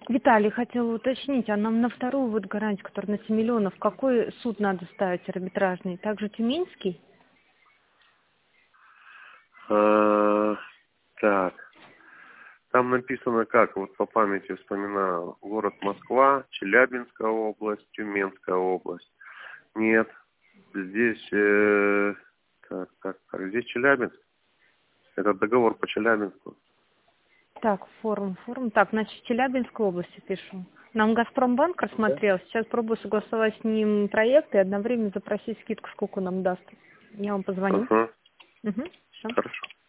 Виталий, хотела уточнить, а нам на вторую вот гарантию, которая на 7 миллионов, какой суд надо ставить арбитражный? Также Тюменский? А, так, там написано как, вот по памяти вспоминаю, город Москва, Челябинская область, Тюменская область. Нет, здесь, здесь Челябинск. Это договор по Челябинску. Так, форум. Так, значит, в Челябинской области пишу. Нам Газпромбанк рассмотрел. Сейчас пробую согласовать с ним проект и одновременно запросить скидку, сколько нам даст. Я вам позвоню. Ага, Угу, все. хорошо.